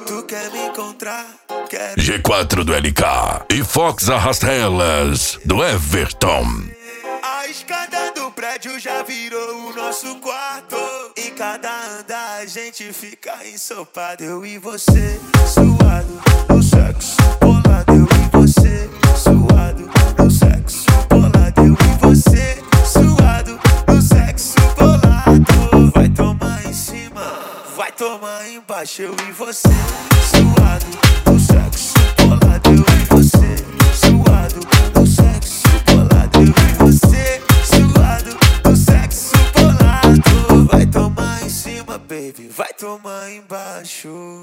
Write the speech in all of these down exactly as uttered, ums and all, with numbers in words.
Tu quer me encontrar? Quer... G quatro do L K e Fox Arrastelas do Everton. A escada do prédio já virou o nosso quarto. Em cada andar a gente fica ensopado. Eu e você, suado, no sexo bolado. Eu e você, suado, no sexo bolado. Eu e você, suado, no sexo bolado. Vai tomar em cima, vai tomar embaixo. Eu e você, suado, no sexo bolado. Eu e você, suado, no sexo bolado. Eu e você, suado, no sexo bolado. Vai tomar em cima, baby, vai tomar embaixo.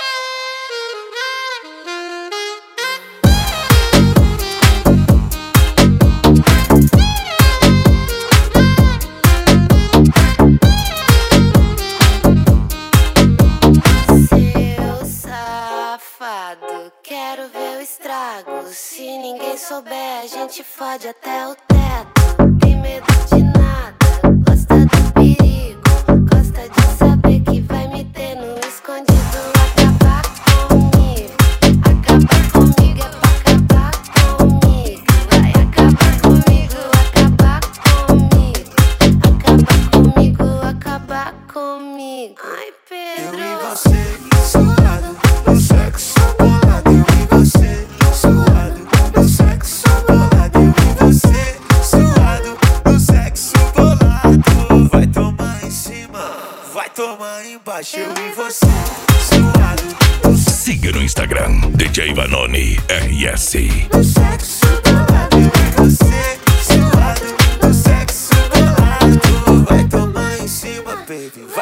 Quero ver o estrago. Se ninguém souber, a gente fode até o teto. Tem medo de nada, gosta do perigo. Gosta de saber que vai me ter no escondido. Acabar comigo, acabar comigo é pra acabar comigo. Vai acabar comigo, acabar comigo. Acabar comigo, acabar comigo. Ai, Pedro. Eu e você, suado, no sexo bolado. Eu e você, suado, no sexo bolado. Eu e você, suado, no sexo bolado. Vai tomar em cima, vai tomar embaixo. Eu e você, suado, no sexo. Siga no Instagram, D J Vanoni R S. No sexo bolado. Eu e você, suado, no sexo bolado. Vai tomar em cima, baby.